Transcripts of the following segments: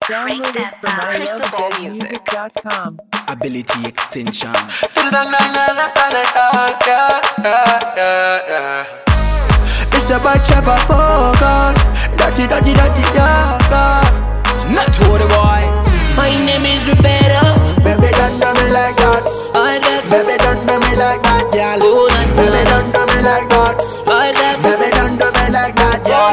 Download it from ilovezmusic.com. Ability extension. It's about Trevor Bogart. Dirty, yeah. Not water boy. My name is Roberto. Baby, don't do me like that. Baby, don't do me like that, y'all. Baby, don't do me like that. Baby, don't do me like that, y'all.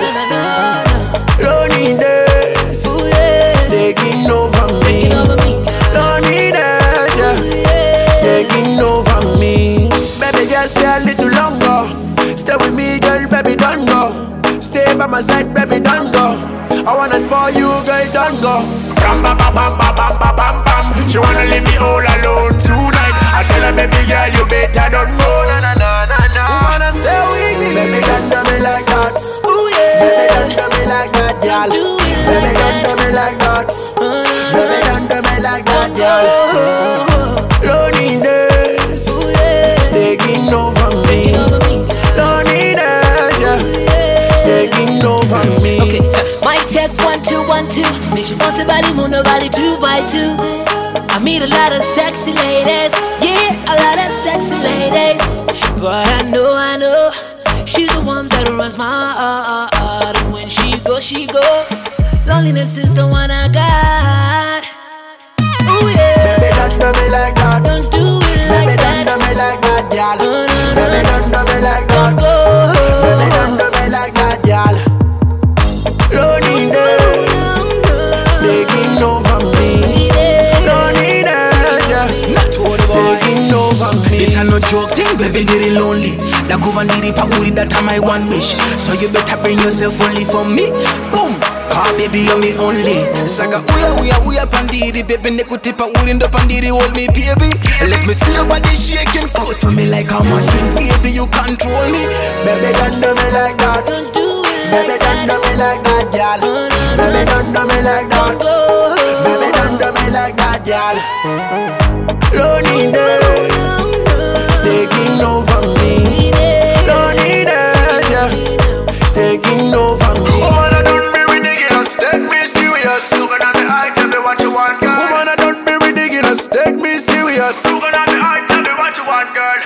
Loneliness taking over me. Loneliness, yeah, taking over me. Baby, just stay a little longer. Stay with me, girl, baby, don't go. Stay by my side, baby, don't go. I wanna spoil you, girl, don't go. Bam, bam, bam, bam, bam, bam, bam, bam, bam. She wanna leave me all alone tonight. I tell her, baby girl, you better don't go. Na na na na na. You wanna stay with me? Baby, don't do me like that. Ooh, yeah. Baby, don't do me like that, girl. Baby, don't do me like that. Baby, don't do me like that, girl. Loneliness taking over me. Loneliness, yeah, taking over me. Okay, mic check 1 2 1 2. Mais je pense bali mon bali 2 by 2. I meet a lot of sexy ladies, yeah, a lot of sexy ladies. But I know, she's the one that runs my heart. And when she goes. Loneliness is the one I got. Ooh yeah. Baby, don't do me like that. Don't do it Baby, like that. don't do me like that, y'all. Baby, don't do me like that. Baby, don't do me like that, y'all. Loneliness taking over me. Loneliness, yeah, taking over me. This a no joke thing, baby, very lonely. Da kuvandiri pauri that are my one wish. So you better bring yourself only for me. Boom. Ah, baby, you're me only. Saga uya pandiri, baby, nekutipa uri ndo pandiri, hold me, baby. Let me see your body shaking close to me like a machine, baby, you control me. Baby, don't do me like that. Don't do it Baby, like don't that. do me like that, y'all. Baby, don't do me like that. Baby, don't do me like that, y'all. Loneliness taking over me. Loneliness, yeah, taking over me. Woman, I don't be ridiculous, take me serious. Looking at the eye, tell me what you want, girl. Woman, I don't be ridiculous, take me serious. Looking at the eye, tell me what you want, girl.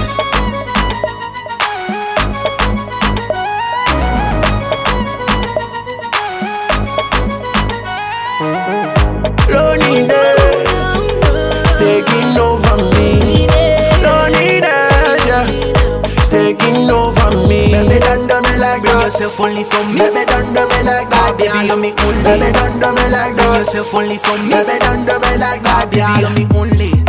Loneliness taking over me. Loneliness, yeah, taking over me. Baby, don't do me like Bring that. yourself only for me. Baby, don't do me like that. Ah, baby, you're me only. Baby, don't do me like Bring that. yourself only for me. Baby, don't do me like Ah, that. baby, you're me only.